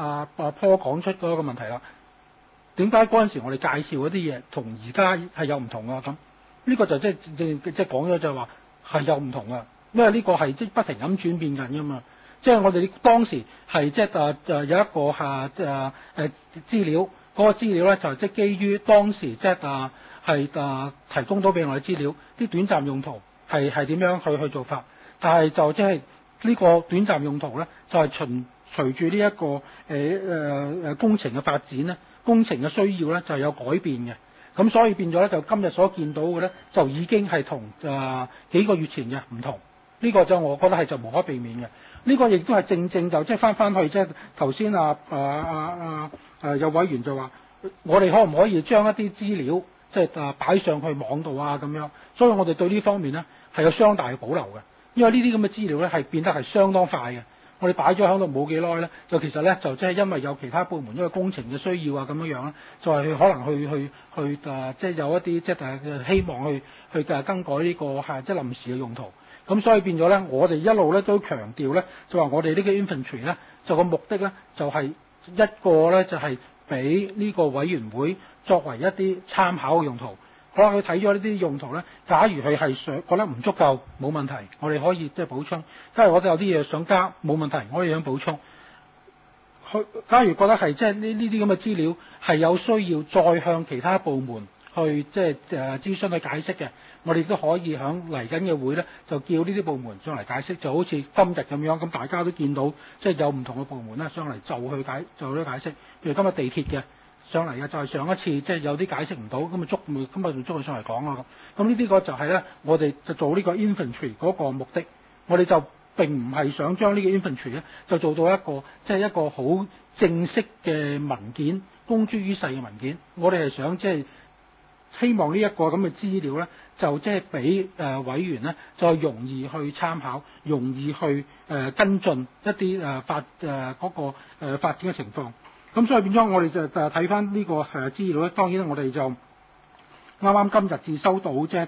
Paul 講出嗰個問題啦。點解嗰陣時我哋介紹嗰啲嘢同而家係有唔同啊？咁呢個就即係講咗就話係有唔同啊，因為呢個係即係不停咁轉變緊㗎嘛。即係我哋當時係即係有一個資料，嗰個資料咧就即係基於當時即係提供到俾我哋資料，啲短暫用途係點樣去做法，但係就即係呢個短暫用途咧就係隨住呢一個工程嘅發展咧，工程嘅需要咧就係有改變嘅，咁所以變咗咧就今日所見到嘅咧就已經係同幾個月前嘅唔同，呢個就我覺得係就無可避免嘅。呢個亦都係正正就即係翻去即係頭先有委員就話，我哋可唔可以將一啲資料即係擺上去網度啊咁樣，所以我哋對呢方面咧係有相當大嘅保留嘅，因為呢啲咁嘅資料咧係變得係相當快嘅。我哋擺咗喺度冇幾耐咧，就其實咧就即係因為有其他部門因為工程嘅需要啊咁樣樣咧，就係可能去即係有一啲即係希望去更改呢個即係臨時嘅用途。咁所以變咗咧，我哋一路咧都強調咧，就話我哋呢個 infantry 咧，就個目的咧就係一個咧就係俾呢個委員會作為一啲參考嘅用途。好啦，佢睇咗呢啲用途咧，假如佢係覺得唔足夠，冇問題，我哋可以即係補充。假如我哋有啲嘢想加，冇問題，我哋想補充。假如覺得係即係呢啲咁嘅資料係有需要再向其他部門去即係諮詢去解釋嘅，我哋都可以響嚟緊嘅會咧，就叫呢啲部門上嚟解釋，就好似今日咁樣，咁大家都見到即係有唔同嘅部門咧上嚟就去解釋。譬如今日地鐵嘅上嚟嘅就係上一次即係有啲解釋唔到，咁就捉佢上嚟講咯。咁呢啲個就係咧，我哋就做呢個 infantry 嗰個目的，我哋就並唔係想將呢個 infantry 咧就做到一個即係一個好正式嘅文件，公諸於世嘅文件。我哋係想即係希望呢一個咁嘅資料咧，就即係俾委員咧，就容易去參考，容易去跟進一啲發展嘅情況。咁所以變咗我哋就睇翻呢個資料咧，當然我哋就啱啱今日至收到即係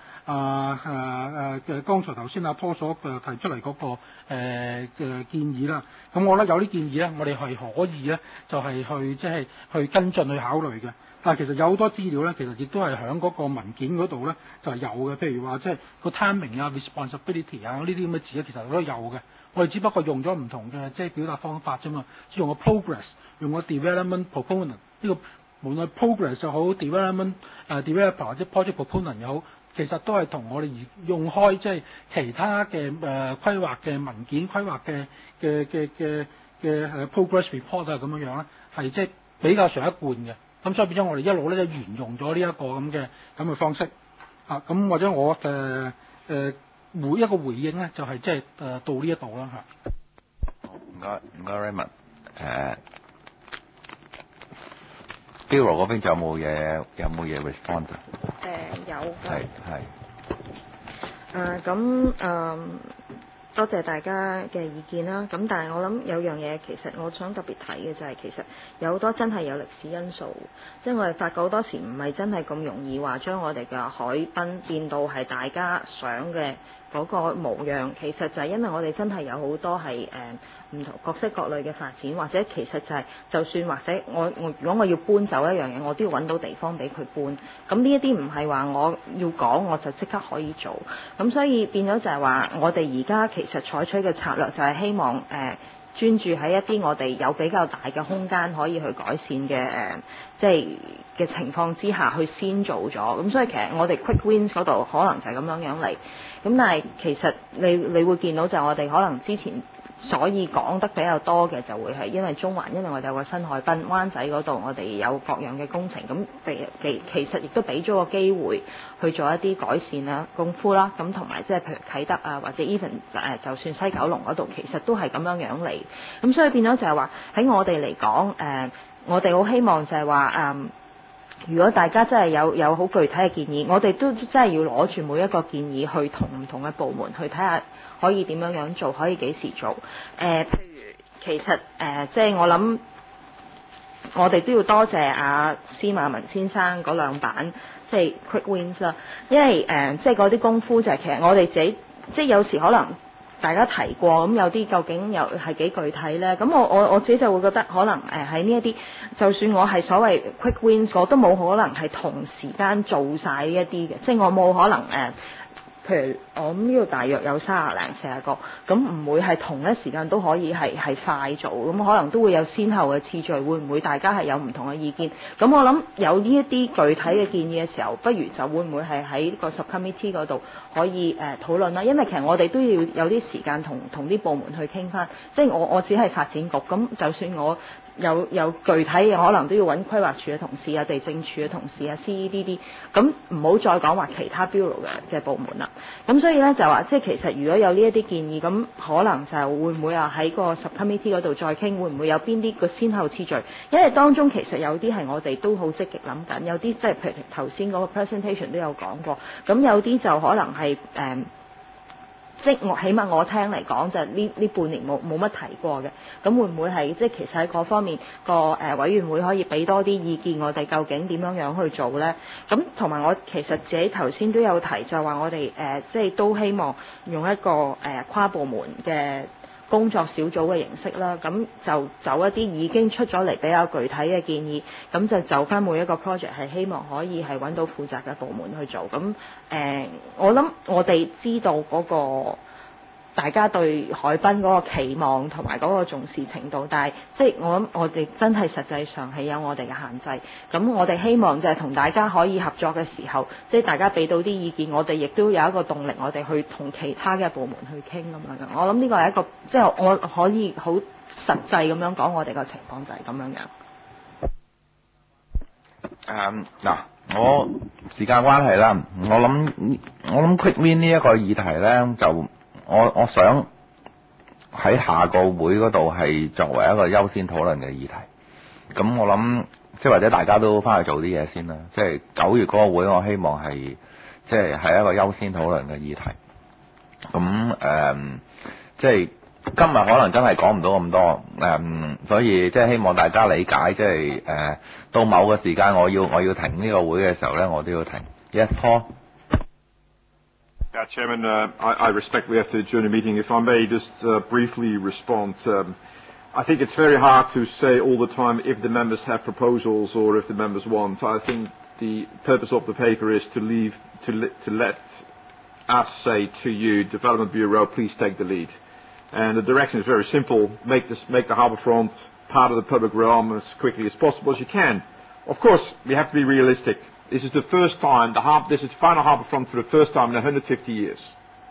剛才頭先阿 Paul 所提出嚟嗰個建議啦。咁我覺得有啲建議咧，我哋係可以咧，就係去即係去跟進去考慮嘅。但係其實有好多資料咧，其實亦都係喺嗰個文件嗰度咧就係有嘅。譬如話即係個 timing 啊、responsibility 啊呢啲咁嘅字咧，其實都有嘅。我哋只不過用咗唔同嘅即係表達方法啫嘛，用個 progress， 用個 development proponent 呢個無論 progress 又好 development developer 或者 project proponent 又好，其實都係同我哋用開即係其他嘅規劃嘅文件、規劃嘅progress report 啊咁樣樣咧，係即係比較上一貫嘅。咁所以變咗我哋一路咧就沿用咗呢一個咁嘅方式啊。咁或者我每一個回應咧就係即係到呢一度啦嚇。 唔該 Raymond。Bureau 嗰邊仲有冇嘢 respond？ 有係。 多謝大家嘅意見啦。咁但係我諗有樣嘢，其實我想特別提嘅就係其實有好多真係有歷史因素，即係我哋發覺好多時唔係真係咁容易話將我哋嘅海濱變到係大家想嘅嗰個模樣。其實就係因為我哋真係有好多係唔同各式各類嘅發展，或者其實就係就算或者我如果我要搬走一樣嘢，我都要揾到地方俾佢搬。咁呢一啲唔係話我要講我就即刻可以做。咁所以變咗就係話我哋而家其實採取嘅策略就係希望專注喺一啲我哋有比較大嘅空間可以去改善嘅即係嘅情況之下去先做咗。咁所以其實我哋 quick wins 嗰度可能就係咁樣嚟。咁但係其實你會見到就係我哋可能之前所以講得比較多嘅就會係因為中環，因為我哋有個新海濱，灣仔嗰度我哋有各樣嘅工程，咁其實亦都俾咗個機會去做一啲改善啦、功夫啦，咁同埋即係譬如啟德啊，或者 even 就算西九龍嗰度，其實都係咁樣嚟。咁所以變咗就係話喺我哋嚟講，我哋好希望就係話如果大家真係有好具體嘅建議，我哋都真係要攞住每一個建議去同唔同嘅部門去睇下可以點樣做，可以幾時做。譬如其實即係我諗，我哋都要多謝司馬文先生嗰兩版即係 quick wins 啦，因為即係嗰啲功夫就係其實我哋自己即係有時可能大家提過，咁有啲究竟又係幾具體咧？咁我自己就會覺得可能喺呢一啲，就算我係所謂 quick wins，我都冇可能係同時間做晒呢一啲嘅，即係我冇可能譬如我諗呢度大約有30零40個，咁唔會係同一時間都可以係快做，咁可能都會有先後嘅次序，會唔會大家係有唔同嘅意見？咁我諗有呢一啲具體嘅建議嘅時候，不如就會唔會係喺個 subcommittee 嗰度可以討論啦？因為其實我哋都要有啲時間同啲部門去傾翻，即係我只係發展局，咁就算我有具體嘅可能都要揾規劃署嘅同事啊、地政署嘅同事啊、CEDD， 咁唔好再講話其他 bureau 嘅部門啦。咁所以咧就話，即係其實如果有呢一啲建議，咁可能就會唔會話喺個 subcommittee 嗰度再傾，會唔會有邊啲個先後次序？因為當中其實有啲係我哋都好積極諗緊，有啲即係譬如頭先嗰個 presentation 都有講過，咁有啲就可能係即我起碼我聽嚟講就呢半年冇乜提過嘅，咁會唔會係即係其實喺嗰方面個委員會可以俾多啲意見，我哋究竟點樣去做呢？咁同埋我其實自己頭先都有提，就話我哋即係都希望用一個跨部門嘅工作小組嘅形式啦，咁就走一啲已經出咗嚟比較具體嘅建議，咁就就翻每一個 project 係希望可以係揾到負責嘅部門去做。咁我諗我哋知道嗰個大家對海濱嗰個期望同埋嗰個重視程度，但係即係我諗我哋真係實際上係有我哋嘅限制。咁我哋希望就係同大家可以合作嘅時候，即係大家俾到啲意見，我哋亦都有一個動力，我哋去同其他嘅部門去傾咁樣。我諗呢個係一個即係我可以好實際咁樣講，我哋個情況就係咁樣。 嗱，我時間關係啦，我諗 quick win 呢一個議題咧，就我想喺下個會嗰度係作為一個優先討論嘅議題。咁我諗即係或者大家都翻去做啲嘢先啦。即係9月嗰個會，我希望係即係一個優先討論嘅議題。咁即係今日可能真係講唔到咁多，所以即係希望大家理解，即係到某個時間我要停呢個會嘅時候咧，我都要停。Yes, Paul. Yeah, Chairman, I respect we have to adjourn the meeting. If I may just briefly respond. I think it's very hard to say all the time if the members have proposals or if the members want. I think the purpose of the paper is to let us say to you, Development Bureau, please take the lead. And the direction is very simple. Make the harbourfront part of the public realm as quickly as possible as you can. Of course, we have to be realistic. This is the first time, this is the final harbourfront for the first time in 150 years.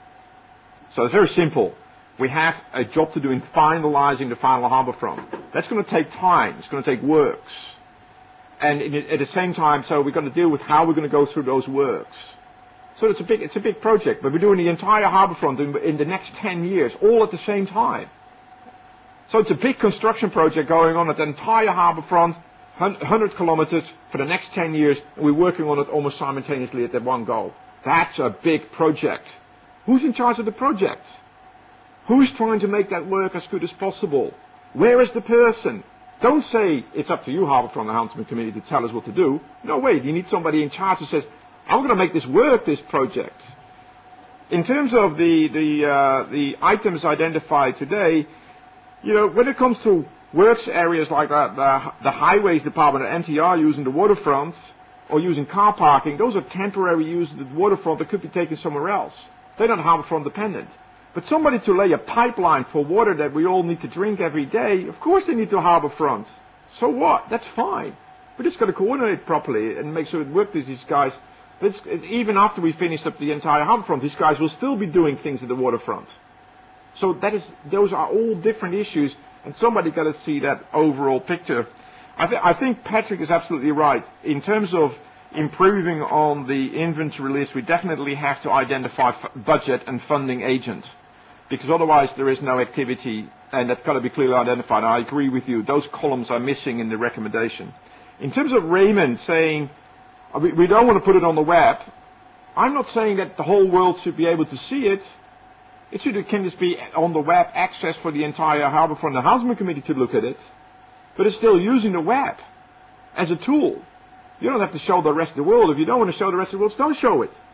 So it's very simple. We have a job to do in finalising the final harbourfront. That's going to take time. It's going to take works. And at the same time, so we're going to deal with how we're going to go through those works. So it's a big project, but we're doing the entire harbourfront in the next 10 years, all at the same time. So it's a big construction project going on at the entire harbourfront, 100 kilometres for the next 10 years, and we're working on it almost simultaneously at that one go. That's a big project. Who's in charge of the project? Who's trying to make that work as good as possible? Where is the person? Don't say it's up to you, Harbourfront Enhancement Committee, to tell us what to do. No, wait, you need somebody in charge who says, I'm going to make this work, this project. In terms of the items identified today, you know, when it comes to works areas like that, the highways department at NTR using the waterfront or using car parking, those are temporary use of the waterfront that could be taken somewhere else. They're not harbourfront dependent. But somebody to lay a pipeline for water that we all need to drink every day, of course they need to harbourfront. So what? That's fine. We just got to coordinate properly and make sure it works with these guys. Even after we finish up the entire harbourfront, these guys will still be doing things at the waterfront. So those are all different issues, and somebody got to see that overall picture. I think Patrick is absolutely right. In terms of improving on the inventory list, we definitely have to identify budget and funding agents, because otherwise there is no activity, and that's got to be clearly identified. I agree with you. Those columns are missing in the recommendation. In terms of Raymond saying we don't want to put it on the web, I'm not saying that the whole world should be able to see it. It can just be on the web access for the entire Harbourfront Enhancement Committee to look at it, but it's still using the web as a tool. You don't have to show the rest of the world. If you don't want to show the rest of the world, don't show it.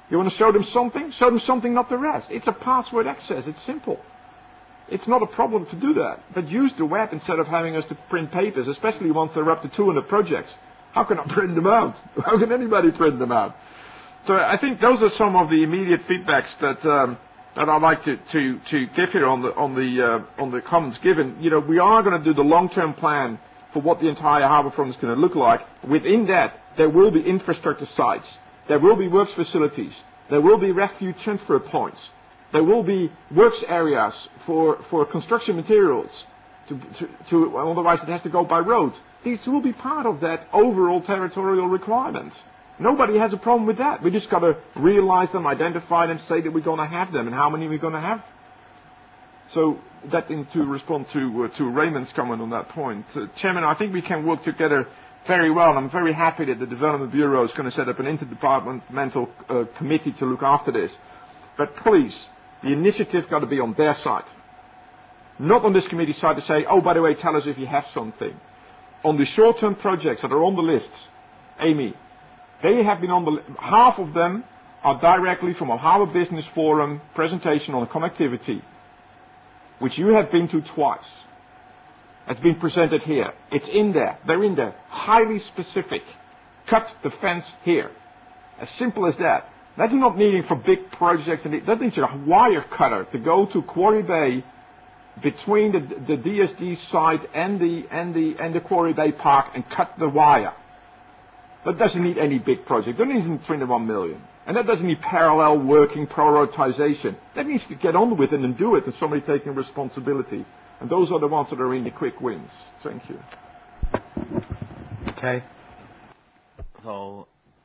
You want to show them something? Show them something, not the rest. It's a password access. It's simple. It's not a problem to do that. But use the web instead of having us to print papers, especially once they're up to 200 projects. How can I print them out? How can anybody print them out? So I think those are some of the immediate feedbacks that I'd like to give here on the comments given. You know, we are going to do the long-term plan for what the entire harbourfront is going to look like. Within that, there will be infrastructure sites. There will be works facilities. There will be refuge transfer points. There will be works areas for construction materials. Otherwise it has to go by road. These will be part of that overall territorial requirement. Nobody has a problem with that. We just got to realize them, identify them, say that we're going to have them, and how many we're going to have. So that to respond to Raymond's comment on that point. Chairman, I think we can work together very well, and I'm very happy that the Development Bureau is going to set up an interdepartmental committee to look after this. But please, the initiative got to be on their side. Not on this committee's side to say, oh, by the way, tell us if you have something. On the short-term projects that are on the list, Amy, they have been on the half of them are directly from a Harbour Business Forum presentation on connectivity, which you have been to twice. It's been presented here. It's in there. They're in there. Highly specific. Cut the fence here. As simple as that. That's not needing for big projects. That needs a wire cutter to go to Quarry Bay between the DSD site and the Quarry Bay Park and cut the wire. That doesn't need any big project. That needs 21 million. And that doesn't need parallel working prioritization. That needs to get on with it and do it, and somebody taking responsibility. And those are the ones that are in the quick wins. Thank you. Okay. So,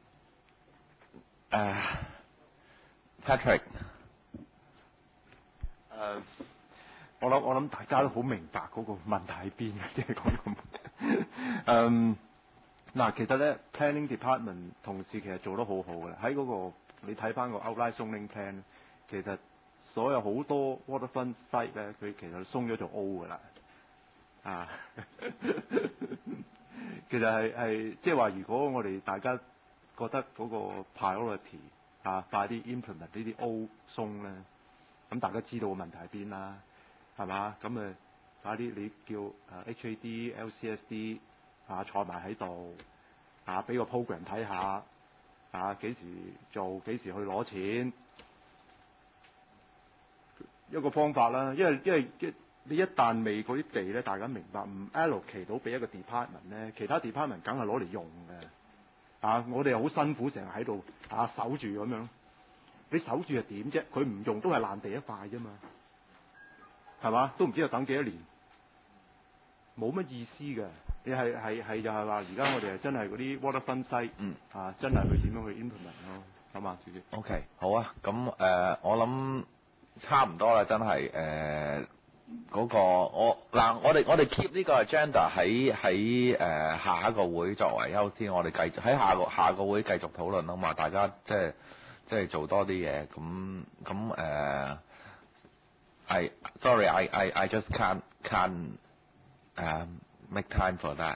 Patrick. 我諗大家都好明白嗰個問題喺邊嘅，即係講咁。嗱，其實咧 planning department 同事其實做得好好嘅，喺嗰個你睇翻個 outline zoning plan， 其實所有好多 waterfront site 咧，佢其實鬆咗做 O 㗎啦，啊，其實係即係話，如果我哋大家覺得嗰個 priority 啊快啲 implement 呢啲 O 鬆咧，咁大家知道個問題喺邊啦，係嘛？咁快啲你叫HAD、LCSD 啊坐埋喺度啊，俾個 program 睇下啊，幾時做，幾時去攞錢，一個方法啦。因為你一旦未嗰啲地咧，大家明白唔 allocate 到俾一個 department 咧，其他 department 梗係攞嚟用嘅。啊，我哋又好辛苦，成日喺度啊守住咁樣。你守住係點啫？佢唔用都係爛地一塊啫嘛，係嘛？都唔知要等幾多年，冇乜意思嘅。你係就係話，而家我哋係真係嗰啲 waterfront site，啊，真係去點樣去 implement 咯，好嘛，主席 ？OK， 好啊，咁我諗差唔多啦，真係嗰個我哋 keep 呢個 agenda 喺下一個會作為優先，我哋繼續喺下個會繼續討論啊嘛，大家即係做多啲嘢，咁I just can't make time for that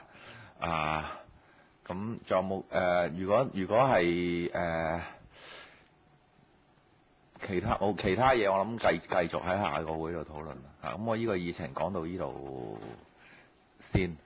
咁仲有冇如果係其他嘢，我諗繼續喺下個會度討論啦。咁我呢個議程講到呢度先。